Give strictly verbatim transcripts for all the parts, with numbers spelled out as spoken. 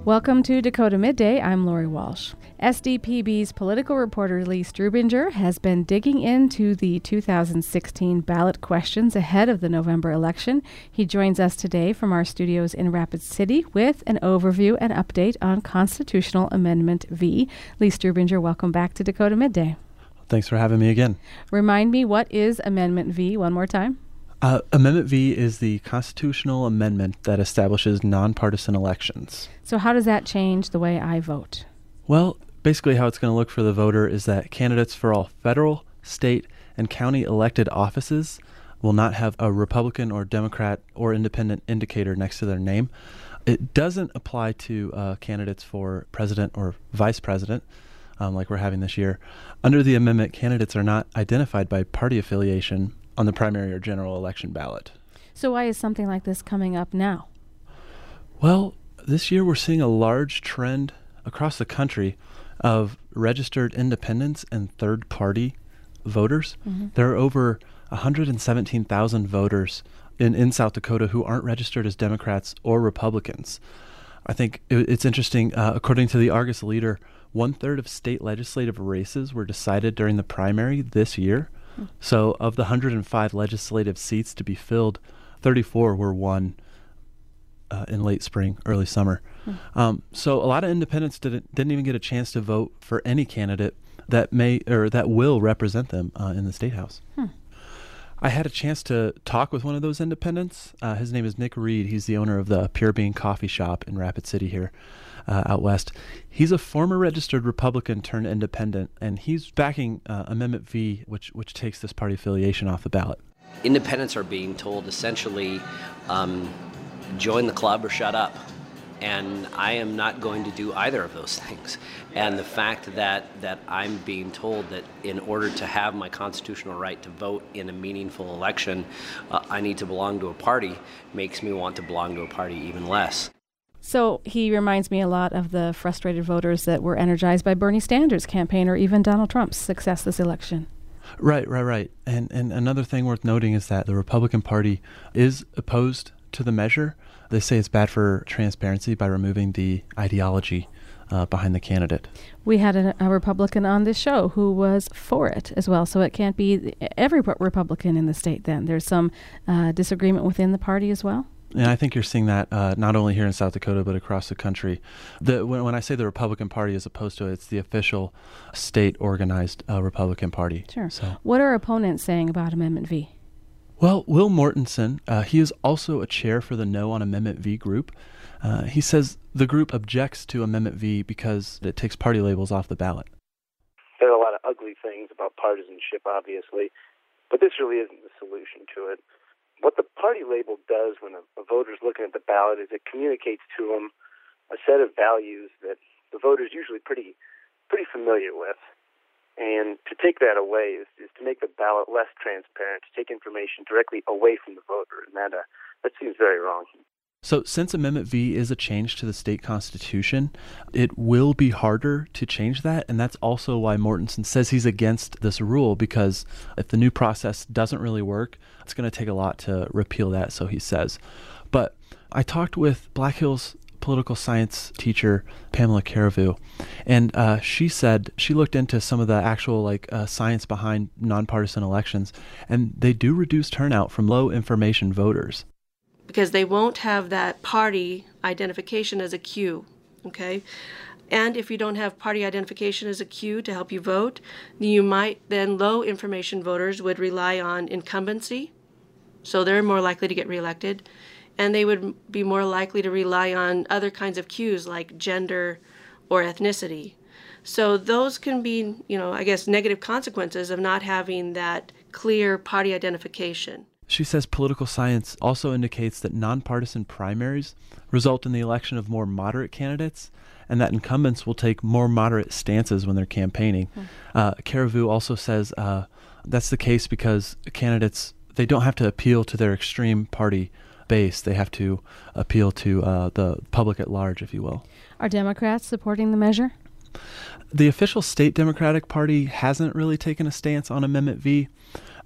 Welcome to Dakota Midday. I'm Lori Walsh. S D P B's political reporter Lee Strubinger has been digging into the two thousand sixteen ballot questions ahead of the November election. He joins us today from our studios in Rapid City with an overview and update on Constitutional Amendment V. Lee Strubinger, welcome back to Dakota Midday. Thanks for having me again. Remind me, what is Amendment V one more time? Uh, Amendment V is the constitutional amendment that establishes nonpartisan elections. So how does that change the way I vote? Well, basically how it's going to look for the voter is that candidates for all federal, state, and county elected offices will not have a Republican or Democrat or independent indicator next to their name. It doesn't apply to uh, candidates for president or vice president, um, like we're having this year. Under the amendment, candidates are not identified by party affiliation on the primary or general election ballot. So why is something like this coming up now? Well, this year we're seeing a large trend across the country of registered independents and third-party voters. Mm-hmm. There are over one hundred seventeen thousand voters in, in South Dakota who aren't registered as Democrats or Republicans. I think it, it's interesting, uh, according to the Argus Leader, one-third of state legislative races were decided during the primary this year. So of the one hundred five legislative seats to be filled, thirty-four were won uh, in late spring, early summer. Mm. Um, so a lot of independents didn't didn't even get a chance to vote for any candidate that may or that will represent them uh, in the State House. Hmm. I had a chance to talk with one of those independents. Uh, his name is Nick Reed. He's the owner of the Pure Bean Coffee Shop in Rapid City here uh, out west. He's a former registered Republican turned independent, and he's backing uh, Amendment V, which which takes this party affiliation off the ballot. Independents are being told essentially, um, join the club or shut up. And I am not going to do either of those things. And the fact that, that I'm being told that in order to have my constitutional right to vote in a meaningful election, uh, I need to belong to a party makes me want to belong to a party even less. So he reminds me a lot of the frustrated voters that were energized by Bernie Sanders' campaign or even Donald Trump's success this election. Right, right, right. And, and another thing worth noting is that the Republican Party is opposed to the measure. They say it's bad for transparency by removing the ideology uh, behind the candidate. We had a, a Republican on this show who was for it as well, so it can't be every Republican in the state then. There's some uh, disagreement within the party as well? And I think you're seeing that uh, not only here in South Dakota, but across the country. The, when, when I say the Republican Party as opposed to it, it's the official state-organized uh, Republican Party. Sure. So. What are opponents saying about Amendment V? Well, Will Mortensen, uh, he is also a chair for the No on Amendment V group. Uh, he says the group objects to Amendment V because it takes party labels off the ballot. There are a lot of ugly things about partisanship, obviously, but this really isn't the solution to it. What the party label does when a, a voter's looking at the ballot is it communicates to them a set of values that the voter's usually pretty, pretty familiar with. And to take that away is, is to make the ballot less transparent, to take information directly away from the voter, and that uh, that seems very wrong. So since Amendment V is a change to the state constitution, it will be harder to change that, and that's also why Mortensen says he's against this rule, because if the new process doesn't really work, it's going to take a lot to repeal that, so he says. But I talked with Black Hills political science teacher Pamela Caravu, and uh, she said she looked into some of the actual like uh, science behind nonpartisan elections, and they do reduce turnout from low information voters. Because they won't have that party identification as a cue, okay? And if you don't have party identification as a cue to help you vote, you might then, low information voters would rely on incumbency, so they're more likely to get reelected. And they would be more likely to rely on other kinds of cues like gender or ethnicity. So those can be, you know, I guess, negative consequences of not having that clear party identification. She says political science also indicates that nonpartisan primaries result in the election of more moderate candidates, and that incumbents will take more moderate stances when they're campaigning. Mm. Uh, Caravu also says uh, that's the case because candidates, they don't have to appeal to their extreme party base. They have to appeal to uh, the public at large, if you will. Are Democrats supporting the measure? The official state Democratic Party hasn't really taken a stance on Amendment V.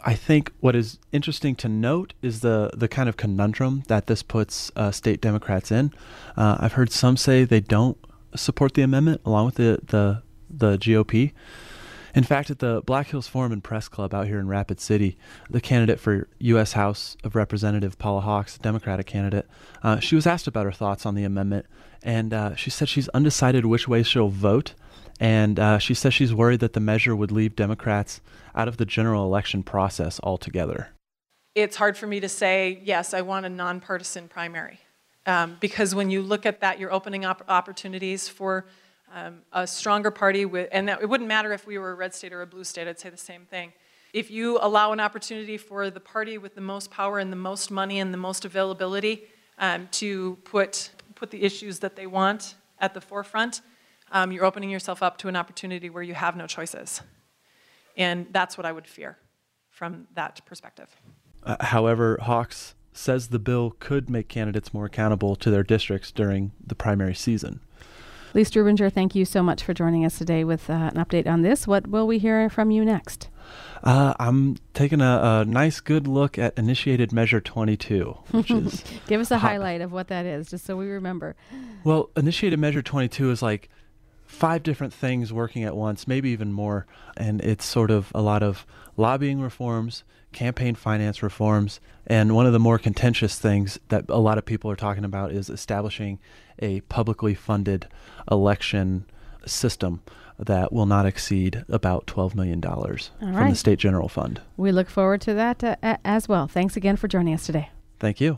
I think what is interesting to note is the, the kind of conundrum that this puts uh, state Democrats in. Uh, I've heard some say they don't support the amendment along with the, the, the G O P. In fact, at the Black Hills Forum and Press Club out here in Rapid City, the candidate for U S House of Representative, Paula Hawks, Democratic candidate, uh, she was asked about her thoughts on the amendment, and uh, she said she's undecided which way she'll vote. And uh, she says she's worried that the measure would leave Democrats out of the general election process altogether. It's hard for me to say, yes, I want a nonpartisan primary. Um, because when you look at that, you're opening up opportunities for um, a stronger party, with, and that, it wouldn't matter if we were a red state or a blue state, I'd say the same thing. If you allow an opportunity for the party with the most power and the most money and the most availability um, to put, put the issues that they want at the forefront, Um, you're opening yourself up to an opportunity where you have no choices. And that's what I would fear from that perspective. Uh, however, Hawks says the bill could make candidates more accountable to their districts during the primary season. Lee Strubinger, thank you so much for joining us today with uh, an update on this. What will we hear from you next? Uh, I'm taking a, a nice, good look at Initiated Measure twenty-two, which is Give us a hot. highlight of what that is, just so we remember. Well, Initiated Measure twenty-two is like five different things working at once, maybe even more. And it's sort of a lot of lobbying reforms, campaign finance reforms, and one of the more contentious things that a lot of people are talking about is establishing a publicly funded election system that will not exceed about twelve million dollars All from right. the state general fund. We look forward to that uh, a- as well. Thanks again for joining us today. Thank you.